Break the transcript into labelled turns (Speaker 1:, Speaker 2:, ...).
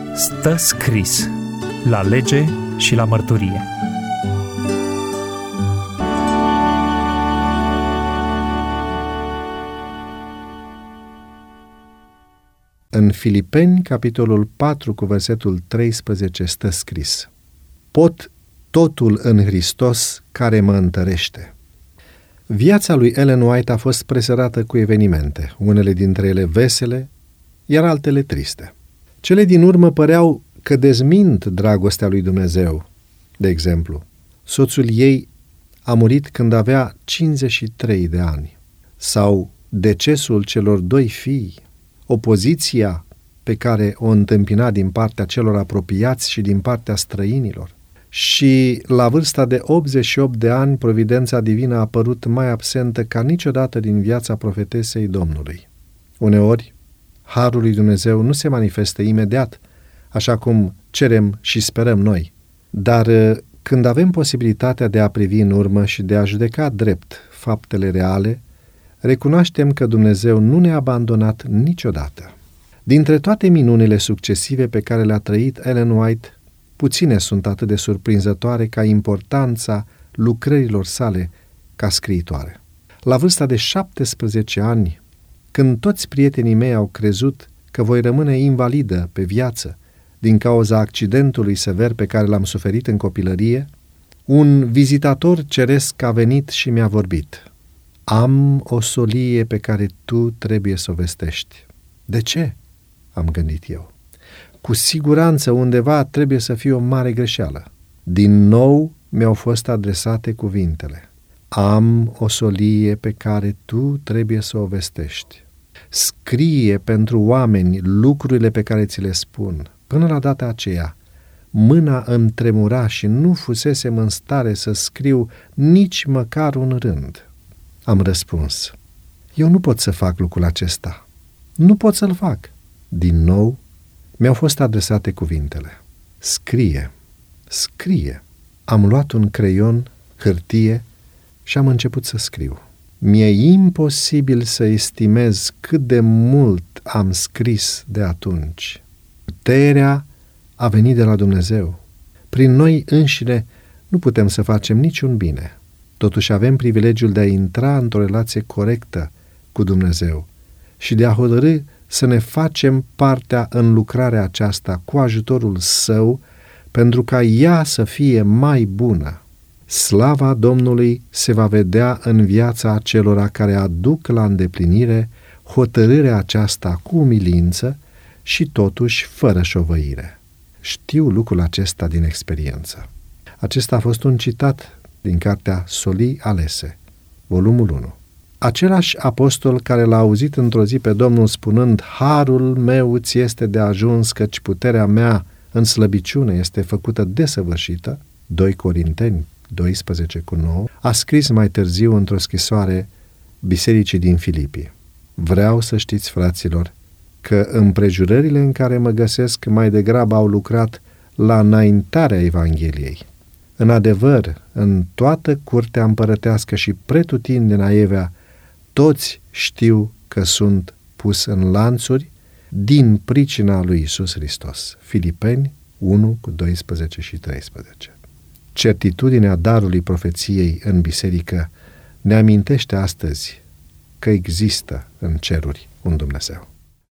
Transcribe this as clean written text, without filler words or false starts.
Speaker 1: Stă scris la lege și la mărturie.
Speaker 2: În Filipeni, capitolul 4, cu versetul 13, stă scris: Pot totul în Hristos care mă întărește. Viața lui Ellen White a fost presărată cu evenimente, unele dintre ele vesele, iar altele triste. Cele din urmă păreau că dezmint dragostea lui Dumnezeu. De exemplu, soțul ei a murit când avea 53 de ani, sau decesul celor 2 fii, opoziția pe care o întâmpina din partea celor apropiați și din partea străinilor. Și la vârsta de 88 de ani, providența divină a apărut mai absentă ca niciodată din viața profetesei Domnului. Uneori, harul lui Dumnezeu nu se manifestă imediat, așa cum cerem și sperăm noi, dar când avem posibilitatea de a privi în urmă și de a judeca drept faptele reale, recunoaștem că Dumnezeu nu ne-a abandonat niciodată. Dintre toate minunile succesive pe care le-a trăit Ellen White, puține sunt atât de surprinzătoare ca importanța lucrărilor sale ca scriitoare. La vârsta de 17 ani, când toți prietenii mei au crezut că voi rămâne invalidă pe viață din cauza accidentului sever pe care l-am suferit în copilărie, un vizitator ceresc a venit și mi-a vorbit: Am o solie pe care tu trebuie să o vestești. De ce? Am gândit eu. Cu siguranță undeva trebuie să fie o mare greșeală. Din nou mi-au fost adresate cuvintele: Am o solie pe care tu trebuie să o vestești. Scrie pentru oameni lucrurile pe care ți le spun. Până la data aceea, mâna îmi tremura și nu fusesem în stare să scriu nici măcar un rând. Am răspuns: Eu nu pot să fac lucrul acesta. Nu pot să-l fac. Din nou, mi-au fost adresate cuvintele: Scrie, scrie. Am luat un creion, hârtie și am început să scriu. Mi-e imposibil să estimez cât de mult am scris de atunci. Puterea a venit de la Dumnezeu. Prin noi înșine nu putem să facem niciun bine. Totuși avem privilegiul de a intra într-o relație corectă cu Dumnezeu și de a hotărî să ne facem partea în lucrarea aceasta cu ajutorul Său, pentru ca ea să fie mai bună. Slava Domnului se va vedea în viața acelora care aduc la îndeplinire hotărârea aceasta cu umilință și totuși fără șovăire. Știu lucrul acesta din experiență. Acesta a fost un citat din cartea Solii alese, volumul 1. Același apostol care l-a auzit într-o zi pe Domnul spunând: Harul meu ți este de ajuns, căci puterea mea în slăbiciune este făcută desăvârșită, 2 Corinteni 12:9, a scris mai târziu într-o scrisoare bisericii din Filipii: Vreau să știți, fraților, că împrejurările în care mă găsesc mai degrabă au lucrat la înaintarea Evangheliei. În adevăr, în toată curtea împărătească și pretutindeni aievea, toți știu că sunt pus în lanțuri din pricina lui Iisus Hristos. Filipeni 1:12 și 13. Certitudinea darului profeției în biserică ne amintește astăzi că există în ceruri un Dumnezeu.